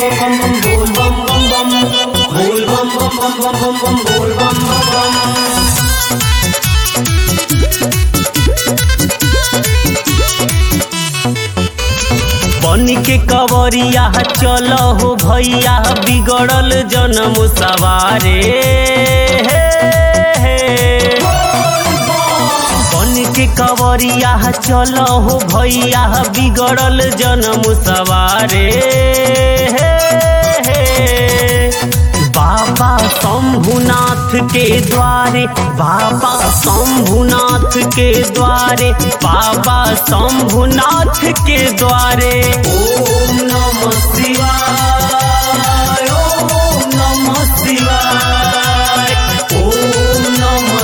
बोल बम बम बम बोल बम बम बम बम बम बम बोल बम बम बम। बनी के कवरिया चलो हो भैया बिगड़ल जन्म सवारे बनी के कवरिया चलो हो भैया बिगड़ल जन्म सवारे बाबा शंभुनाथ के द्वारे बाबा शंभुनाथ के द्वारे बाबा शंभुनाथ के द्वारे। ओम नमः शिवाय ओम नमः शिवाय ओम नमः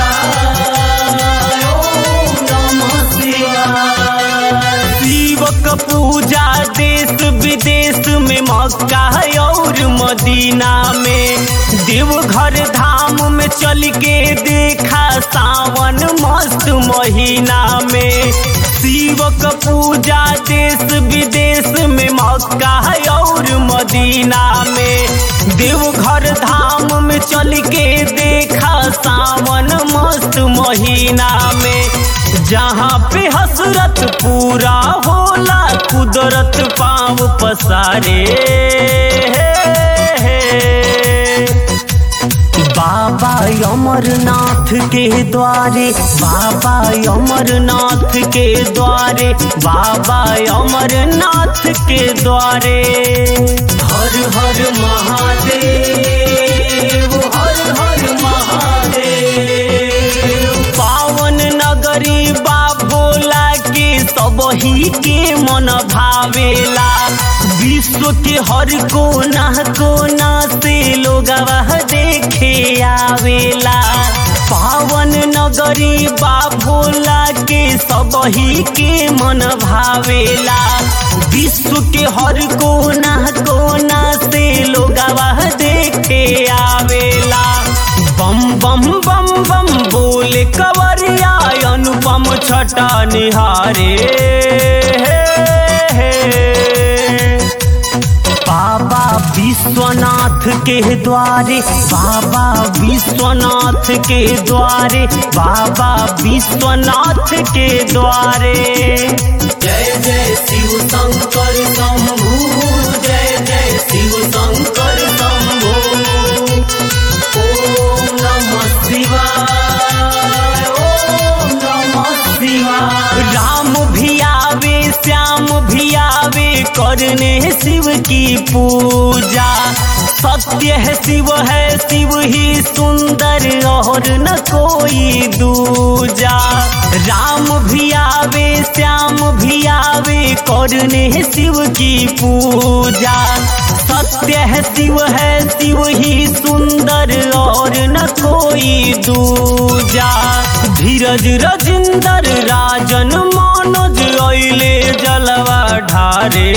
शिवाय ओम नमः शिवाय। शिवक पूजा देश विदेश में मक्का और मदीना में देवघर धाम में चल के देखा सावन मस्त महीना में। शिवक पूजा देश विदेश में मक्का और मदीना में देवघर धाम में चल के देखा सावन मस्त महीना में। जहाँ पे हसरत पूरा होला कुदरत पाँव पसारे बाबा अमरनाथ के द्वारे बाबा अमरनाथ के द्वारे बाबा अमरनाथ के द्वारे। हर हर महादेव हर हर महादेव। पावन नगरी बा भोला के सबही के मन भावेला विश्व के हर कोना कोना से लोग देखे आवेला। पावन नगरी बा भोला के सबही के मन भावेला विश्व के हर कोना कोना से लोग देखे आवेला। बम बम बम बम बोले कवरिया अनुपम छटा निहारे बाबा विश्वनाथ के द्वारे बाबा विश्वनाथ के द्वारे बाबा विश्वनाथ के द्वारे। जय जय शिव शंकर शंभू जय जय शिव शंकर शंभू। ओम नमः शिवाय ओम नमः शिवाय। राम भी आवे श्याम भी आवे करने शिव की पूजा। सत्य है शिव ही सुंदर और न कोई दूजा। राम भी आवे श्याम भी आवे करने शिव की पूजा। सत्य है शिव ही सुंदर और न कोई दूजा। धीरज रजिंदर राजन मनोज अइले जलवा ढारे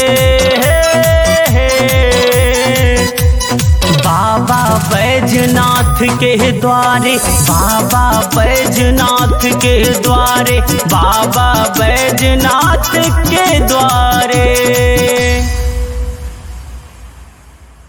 बाबा बैजनाथ के द्वारे बाबा बैजनाथ के द्वारे बाबा बैजनाथ के द्वारे।